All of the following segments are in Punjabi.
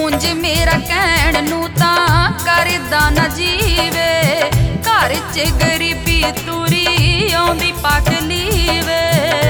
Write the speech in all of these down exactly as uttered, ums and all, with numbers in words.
ਉਂਝ ਮੇਰਾ ਕਹਿਣ ਨੂੰ ਤਾਂ ਕਰਦਾ ਨਾ ਜੀਵੇ, ਘਰ 'ਚ ਗਰੀਬੀ ਤੁਰੀ ਆਉਂਦੀ ਪਕਲੀ ਵੇ।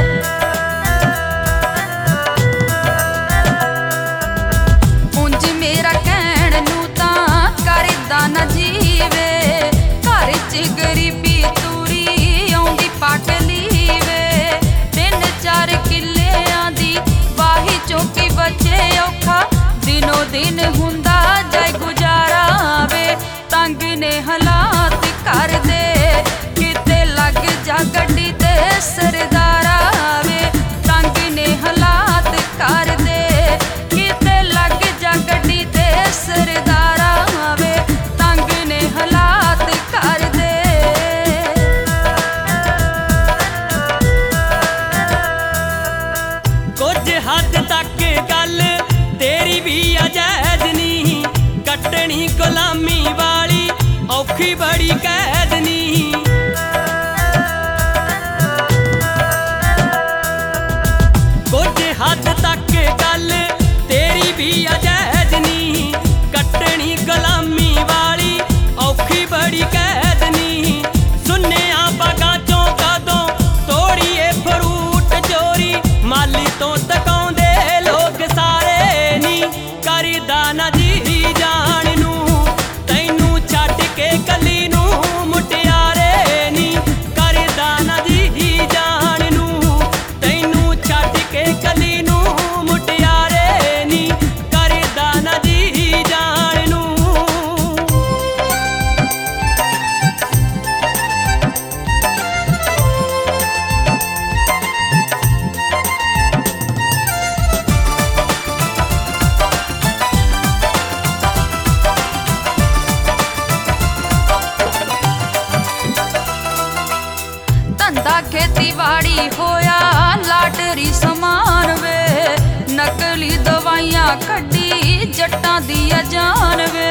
ਉਂਝ ਮੇਰਾ ਕਹਿਣ ਨੂੰ ਤਾਂ ਕਰਦਾ ਨਾ ਜੀਵੇ, ਘਰ 'ਚ ਗਰੀਬੀ ਤੁਰੀ ਆਉਂਦੀ ਪਕਲੀ ਵੇ। ਤਿੰਨ ਚਾਰ ਕਿੱਲਿਆਂ ਦੀ ਵਾਹੀ ਚੌਂਕੀ ਬਚੇ ਔਖਾ, ਦਿਨੋ ਦਿਨ ਹੁੰਦਾ ਜਾਏ ਗੁਜ਼ਾਰਾ ਵੇ। ਤੰਗ ਨੇ ਹਾਲਾਤ ਕਰਦੇ, ਕਿਤੇ ਲੱਗ ਜਾ ਗੱਡੀ ਤੇ ਸਰਦਾਰਾ ਵੇ। ਤੰਗ ਨੇ ਹਾਲਾਤ ਕਰਦੇ, ਕਿਤੇ ਲੱਗ ਜਾ ਗੱਡੀ ਤੇ ਸਰਦਾਰਾ ਵੇ। ਤੰਗ ਨੇ ਹਾਲਾਤ ਕਰਦੇ। ਕੁਝ ਹੱਦ ਤੱਕ ਗੱਲ ਤੇਰੀ ਵੀ ਅਜੈਜ਼ ਨੀ, ਕੱਟਣੀ ਗੁਲਾਮੀ ਵਾਲੀ ਔਖੀ ਬੜੀ ਕੈਦ ਨੀ। ਕੁਝ ਹੱਦ ਤੱਕ ਗੱਲ ਤੇਰੀ ਵੀ ਅਜੈਜ਼ ਨੀ, ਕੱਟਣੀ ਗੁਲਾਮੀ ਵਾਲੀ ਔਖੀ ਬੜੀ ਕੈਦ ਨੀ। ਸੁਣਿਆ ਬਾਗਾਂ ਚੋਂ ਕਦੋਂ ਤੋੜੀਏ ਫਰੂਟ ਚੋਰੀ, ਮਾਲੀ ਤੋਂ ਤਕਾਉਂਦੇ ਲੋਕ ਸਾਰੇ ਨੀ। ਕਰਦਾ ਨਾ ਜੀ ਜਾਣ ਨੂੰ ਤੈਨੂੰ ਛੱਡ ਕੇ ਕੱਲੀ ਨੂੰ ਮੁਟਿਆਰੇ ਨੀ। ਕਰਦਾ ਨਾ ਜੀ ਜਾਣ ਨੂੰ ਤੈਨੂੰ ਛੱਡ ਕੇ ਕੱਲੀ ਨੂੰ ਮੁਟਿਆਰੇ ਨੀ। ਕਰਦਾ ਨਾ ਜੀ ਜਾਣ ਨੂੰ। ਧੰਦਾ ਖੇਤੀਬਾੜੀ ਹੋਇਆ ਲਾਟਰੀ ਸਮਾਨ ਵੇ, ਨਕਲੀ ਦਵਾਈਆਂ ਕੱਢੀ ਜੱਟਾਂ ਦੀ ਅਜਾਨ ਵੇ।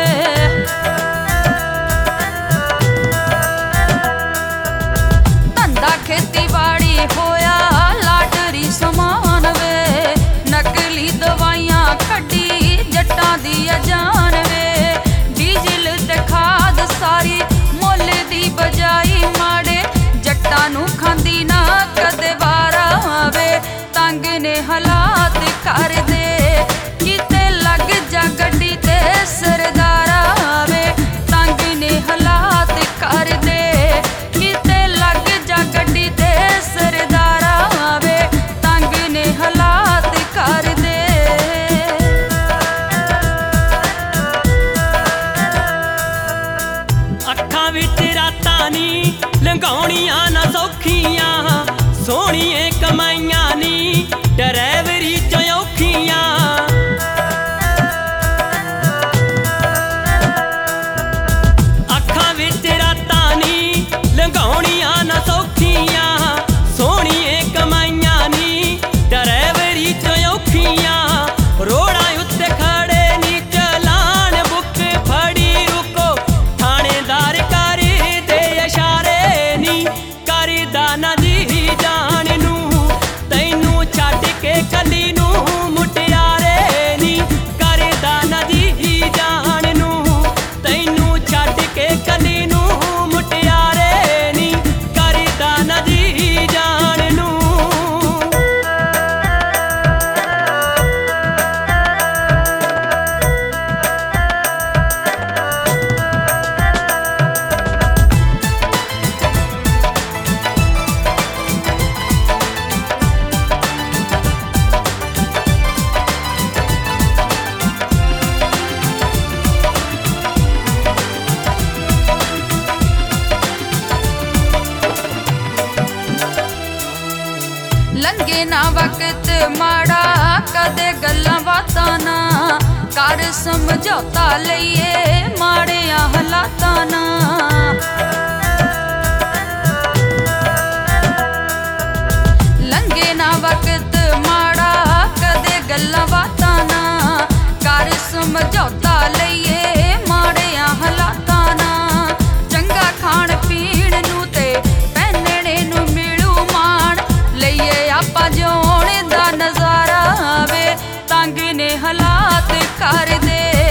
ਧੰਦਾ ਖੇਤੀਬਾੜੀ ਹੋਇਆ ਲਾਟਰੀ ਸਮਾਨ ਵੇ, ਨਕਲੀ ਦਵਾਈਆਂ ਕੱਢੀ ਜੱਟਾਂ ਦੀ ਅਜਾਨ ਵੇ। ਡੀਜ਼ਲ ਤੇ ਖਾਦ ਸਾਰੀ ਮੁੱਲ ਦੀ ਬਜਾਈ, ਮਾੜੇ ਜੱਟਾਂ ਨੂੰ ਖਾਂਦੀ ਨਾ ਕਦੇ ਵਾਰਾ ਵੇ। ਤੰਗ ਨੇ ਹਾਲਾਤ ਕਰਦੇ, ਕਿਤੇ ਲੱਗ ਜਾ ਗੱਡੀ ਤੇ ਸਰਦਾਰਾ ਵੇ। ਤੰਗ ਨੇ ਹਾਲਾਤ ਕਰਦੇ, ਕਿਤੇ ਲੱਗ ਜਾ ਗੱਡੀ ਤੇ ਸਰਦਾਰਾ ਵੇ। ਤੰਗ ਨੇ ਹਾਲਾਤ ਕਰਦੇ। ਅੱਖਾਂ ਵਿੱਚ ਰਾਤਾਂ ਨੀ ਲੰਘਾਉਣੀਆਂ ਨਾ ਸੌਖੀਆਂ, ਸੋਹਣੀਏ ਕਮਾਈਆਂ ਨੀ ਡਰਾਈਵਰੀ ਚ ਔਖੀਆਂ। ਅੱਖਾਂ ਵਿੱਚ ਰਾਤਾਂ ਨੀ ਲੰਘਾਉਣੀਆਂ ਨਾ ਸੌਖੀਆਂ, ਸੋਹਣੀਏ ਕਮਾਈਆਂ ਨੀ ਡਰਾਈਵਰੀ ਚ ਔਖੀਆਂ। ਰੋੜਾਂ ਉੱਤੇ ਖੜੇ ਨੀ ਚਲਾਣ ਬੁੱਕ ਫੜੀ ਰੁਕੋ, ਥਾਣੇਦਾਰ ਕਰਦੇ ਇਸ਼ਾਰੇ ਨੀ। ਕਰਦਾ ਨਾ ਜੀ ਜਾਣ ਨੂੰ ਤੈਨੂੰ ਛੱਡ ਕੇ ਕੱਲੀ ਨੂੰ ਮੁਟਿਆਰੇ ਨੀ। ਕਰਦਾ ਨਾ ਜੀ ਜਾਣ ਨੂੰ ਤੈਨੂੰ ਛੱਡ ਕੇ ਕੱਲੀ ਨੂੰ ਮੁਟਿਆਰੇ ਨੀ। ਕਰਦਾ ਨਾ ਜੀ ਜਾਣ ਨੂੰ। ਲੰਘੇ ਨਾ ਵਕਤ ਮਾੜਾ ਕਦੇ ਗੱਲਾਂ ਬਾਤਾਂ ਨਾ, ਕਰ ਸਮਝੌਤਾ ਲਈਏ ਮਾੜਿਆਂ ਹਾਲਾਤਾਂ ਨਾ। ਲੰਘੇ ਨਾ ਵਕਤ ਮਾੜਾ ਕਦੇ ਗੱਲਾਂ ਬਾਤਾਂ ਨਾ, ਕਰ ਸਮਝੌਤਾ ਲਈਏ ਮਾੜਿਆਂ ਹਾਲਾਤਾਂ ਨਾ। ਚੰਗਾ ਖਾਣ ਪੀਣ ਨੂੰ ਤੇ ਪਹਿਨਣੇ ਨੂੰ ਮਿਲੂ ਮਾਣ, ਲਈਏ ਆਪਾਂ ਜਿਉਣ ਦਾ ਨਜ਼ਾਰਾ ਵੇ। ਤੰਗ ਨੇ ਹਾਲਾਤ ਕਰਦੇ,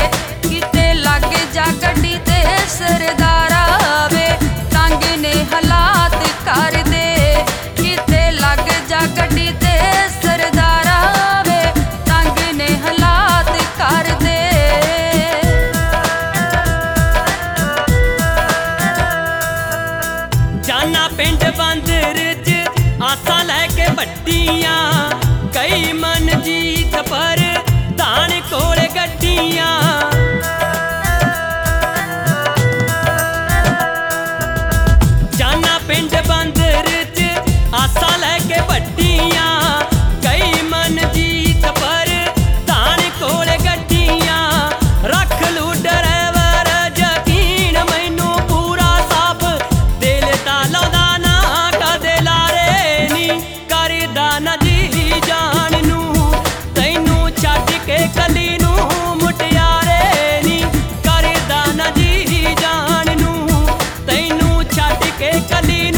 ਕੇ ਕਲੀ